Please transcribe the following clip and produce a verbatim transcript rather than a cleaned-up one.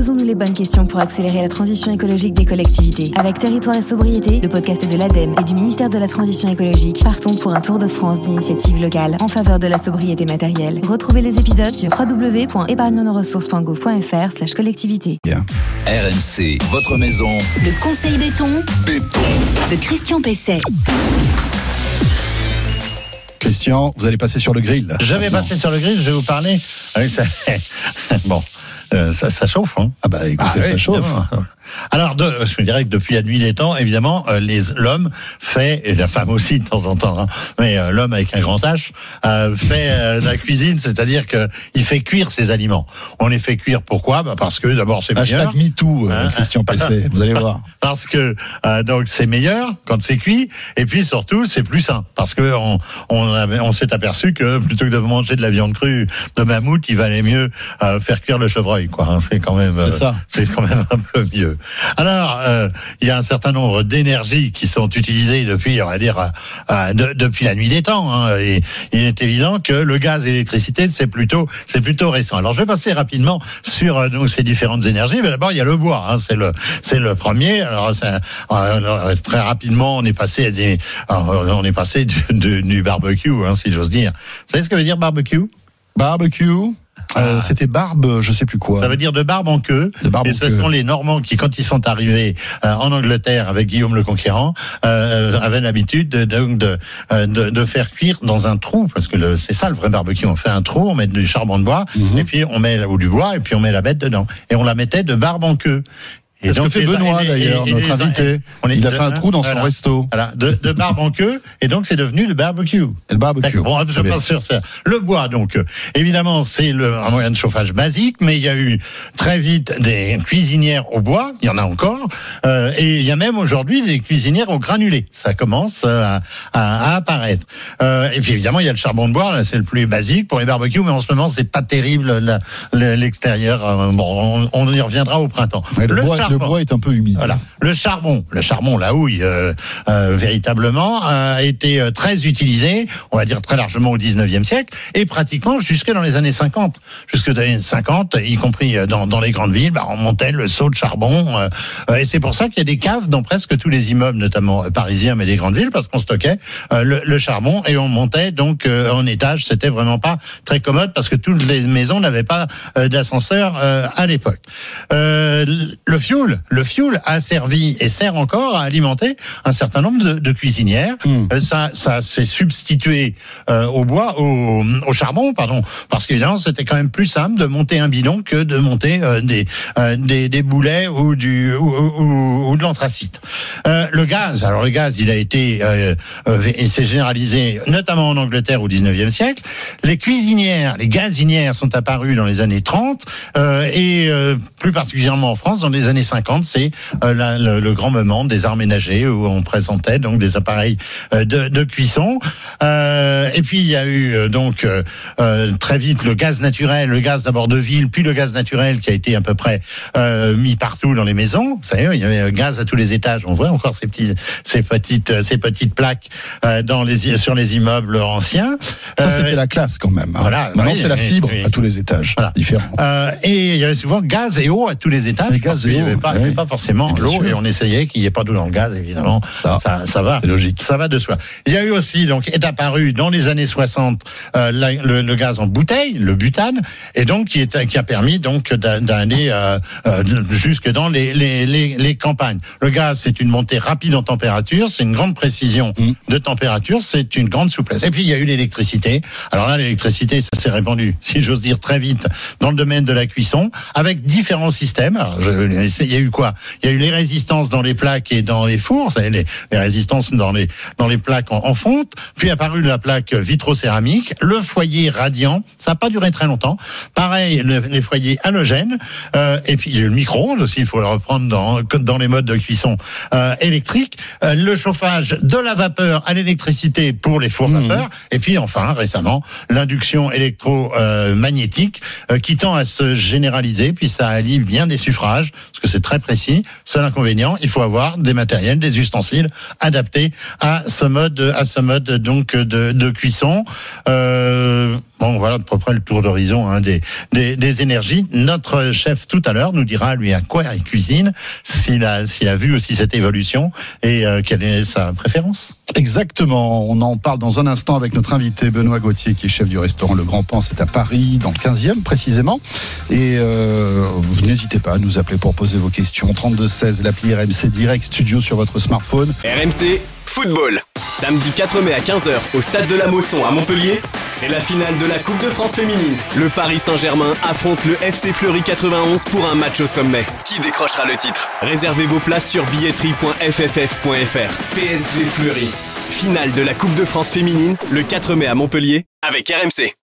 Posons-nous les bonnes questions pour accélérer la transition écologique des collectivités. Avec Territoire et Sobriété, le podcast de l'ADEME et du ministère de la Transition écologique, partons pour un tour de France d'initiatives locales en faveur de la sobriété matérielle. Retrouvez les épisodes sur w w w point épargne nos ressources point gouv point f r slash collectivité. Yeah. R M C, votre maison. Le conseil béton, béton. de Christian Pesset. Christian, vous allez passer sur le grill. Je vais passer sur le grill, je vais vous parler. Oui, ça... bon, euh, ça, ça chauffe. Hein. Ah bah écoutez, ah, ça oui, chauffe. Évidemment. Alors, de, je dirais que depuis la nuit des temps, évidemment, euh, les, l'homme fait, et la femme aussi de temps en temps, hein, mais euh, l'homme avec un grand H, euh, fait euh, la cuisine, c'est-à-dire que il fait cuire ses aliments. On les fait cuire pourquoi ? Bah parce que d'abord c'est meilleur. Hashtag MeToo, euh, hein Christian Pesset, vous allez voir. Parce que euh, donc c'est meilleur quand c'est cuit, et puis surtout c'est plus sain, parce que on on, avait, on s'est aperçu que plutôt que de manger de la viande crue de mammouth, il valait mieux euh, faire cuire le chevreuil, quoi. Hein, c'est quand même, c'est ça. Euh, c'est quand même un peu mieux. Alors, euh, il y a un certain nombre d'énergies qui sont utilisées depuis, on va dire, euh, euh, de, depuis la nuit des temps. Hein, et il est évident que le gaz et l'électricité, c'est plutôt, c'est plutôt récent. Alors, je vais passer rapidement sur euh, donc ces différentes énergies. Mais d'abord, il y a le bois. Hein, c'est le, c'est le premier. Alors, ça, euh, très rapidement, on est passé à des, euh, on est passé du, du, du barbecue, hein, si j'ose dire. Vous savez ce que veut dire barbecue ? Barbecue. Euh, ah. C'était barbe, je sais plus quoi. Ça veut dire de barbe en queue. De barbe et en ce queue. sont les Normands qui, quand ils sont arrivés euh, en Angleterre avec Guillaume le Conquérant, euh, avaient l'habitude de, de, de, de, de faire cuire dans un trou, parce que le, c'est ça le vrai barbecue. On fait un trou, on met du charbon de bois, mm-hmm. et puis on met ou du bois, et puis on met la bête dedans, et on la mettait de barbe en queue. Et c'est ce que fait Benoît, les, d'ailleurs, et, et, notre et invité. On est, il a fait un trou dans voilà, son resto. Voilà, de, de barbe en queue, et donc c'est devenu le barbecue. Le barbecue. Bon, je pense sur ça. Le bois, donc, évidemment, c'est le, un moyen de chauffage basique, mais il y a eu très vite des cuisinières au bois, il y en a encore, euh, et il y a même aujourd'hui des cuisinières au granulé. Ça commence à, à, à apparaître. Euh, et puis évidemment, il y a le charbon de bois, là, c'est le plus basique pour les barbecues, mais en ce moment, c'est pas terrible la, la, l'extérieur. Bon, on, on y reviendra au printemps. Ouais, le, le bois, charbon, le bois est un peu humide. Voilà. Le charbon, le charbon, la houille, euh, euh, véritablement, a été euh, très utilisé, on va dire très largement au dix-neuvième siècle, et pratiquement jusque dans les années cinquante. Jusque dans les années cinquante, y compris dans, dans les grandes villes, bah, on montait le seau de charbon, euh, et c'est pour ça qu'il y a des caves dans presque tous les immeubles, notamment parisiens, mais des grandes villes, parce qu'on stockait euh, le, le charbon, et on montait donc euh, en étage. C'était vraiment pas très commode, parce que toutes les maisons n'avaient pas euh, d'ascenseur euh, à l'époque. Euh, le fioul Le fioul a servi et sert encore à alimenter un certain nombre de, de cuisinières. Mmh. Ça, ça s'est substitué euh, au bois, au, au charbon, pardon, parce qu'évidemment c'était quand même plus simple de monter un bidon que de monter euh, des, euh, des des boulets ou du ou, ou, ou de l'anthracite. Euh, le gaz, alors le gaz, il a été, euh, euh, il s'est généralisé notamment en Angleterre au dix-neuvième siècle. Les cuisinières, les gazinières sont apparues dans les années trente euh, et euh, plus particulièrement en France dans les années cinquante, c'est euh, la, le, le grand moment des arts ménagers où on présentait donc des appareils euh, de, de cuisson. Euh, et puis il y a eu euh, donc euh, très vite le gaz naturel, le gaz d'abord de ville, puis le gaz naturel qui a été à peu près euh, mis partout dans les maisons. Vous savez, il y avait gaz à tous les étages. On voit encore ces petits, ces petites, ces petites plaques euh, dans les sur les immeubles anciens. Ça euh, c'était la classe quand même. Hein. Voilà. Maintenant oui, c'est la fibre oui. à tous les étages. Voilà. Différent. Euh, et il y avait souvent gaz et eau à tous les étages. Les gaz et eau. Pas, oui. pas forcément l'eau, sûr. Et on essayait qu'il n'y ait pas d'eau dans le gaz, évidemment. Ça, ça, ça va. C'est logique. Ça va de soi. Il y a eu aussi, donc, est apparu dans les années soixante, euh, la, le, le gaz en bouteille, le butane, et donc, qui, est, qui a permis, donc, d'aller euh, euh, jusque dans les, les, les, les campagnes. Le gaz, c'est une montée rapide en température, c'est une grande précision mmh. de température, c'est une grande souplesse. Et puis, il y a eu l'électricité. Alors là, l'électricité, ça s'est répandu, si j'ose dire, très vite dans le domaine de la cuisson, avec différents systèmes. Alors, je, il y a eu quoi ? Il y a eu les résistances dans les plaques et dans les fours, vous savez, les, les résistances dans les, dans les plaques en, en fonte, puis apparu la plaque vitrocéramique, le foyer radiant, ça n'a pas duré très longtemps, pareil, le, les foyers halogènes, euh, et puis il y a eu le micro-ondes aussi, il faut le reprendre dans, dans les modes de cuisson euh, électrique, euh, le chauffage de la vapeur à l'électricité pour les fours mmh. vapeur, et puis enfin, récemment, l'induction électromagnétique euh, euh, qui tend à se généraliser, puis ça allie bien des suffrages, parce que c'est c'est très précis. Seul inconvénient, il faut avoir des matériels, des ustensiles adaptés à ce mode, à ce mode donc de, de cuisson. Euh, bon, voilà à peu près le tour d'horizon hein, des, des, des énergies. Notre chef tout à l'heure nous dira lui à quoi il cuisine, s'il a, s'il a vu aussi cette évolution et euh, quelle est sa préférence. Exactement. On en parle dans un instant avec notre invité Benoît Gauthier, qui est chef du restaurant Le Grand Pan. C'est à Paris, dans le quinzième précisément. Et euh, vous n'hésitez pas à nous appeler pour poser vos questions. trente-deux seize, l'appli R M C Direct Studio sur votre smartphone. R M C Football. Samedi quatre mai à quinze heures au stade de la Mosson à Montpellier, c'est la finale de la Coupe de France féminine. Le Paris Saint-Germain affronte le F C Fleury quatre-vingt-onze pour un match au sommet. Qui décrochera le titre ? Réservez vos places sur billetterie point f f f point f r. P S G Fleury. Finale de la Coupe de France féminine le quatre mai à Montpellier avec R M C.